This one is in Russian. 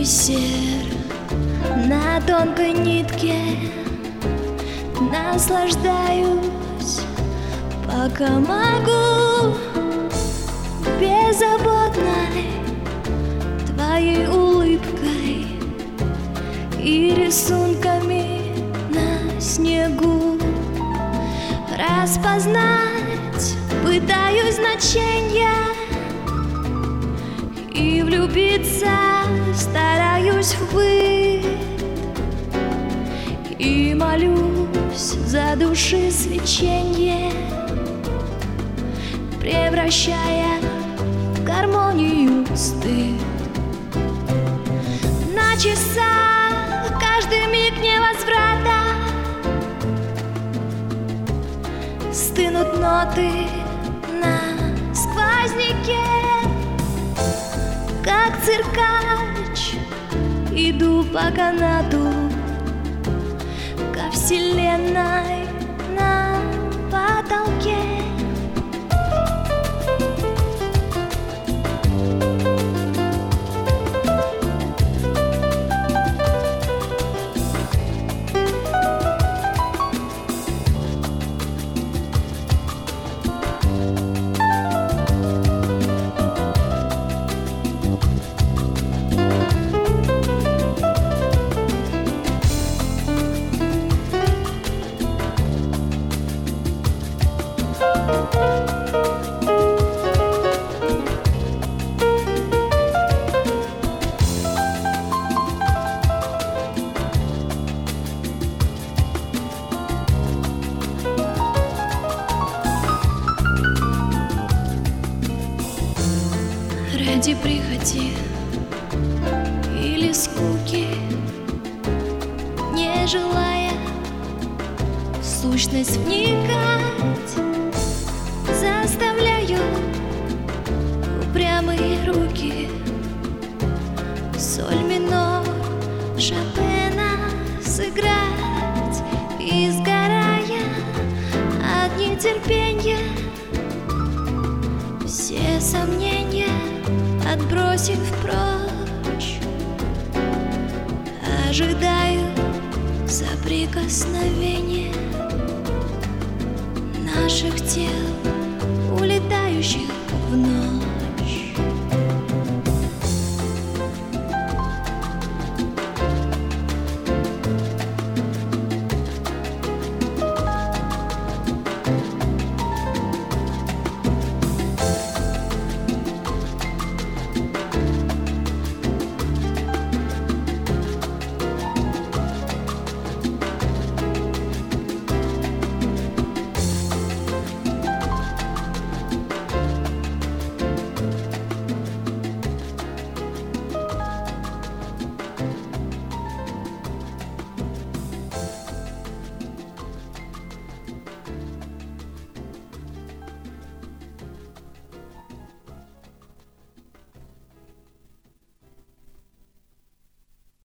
бисер на тонкой нитке. Наслаждаюсь, пока могу, беззаботной твоей улыбкой и рисунками на снегу. Распознать пытаюсь значения и влюбиться стараюсь в быт. И молюсь за души свеченье, превращая в гармонию стыд. На часах каждый миг невозврата стынут ноты на сквозняке. Как циркач иду по канату ко вселенной на потолке. Ради прихоти или скуки, не желая в сущность вникать, заставляю упрямые руки соль минор Шопена сыграть. И сгорая от нетерпения, все сомнения отбросив прочь, ожидаю соприкосновения наших тел, улетающих в ночь.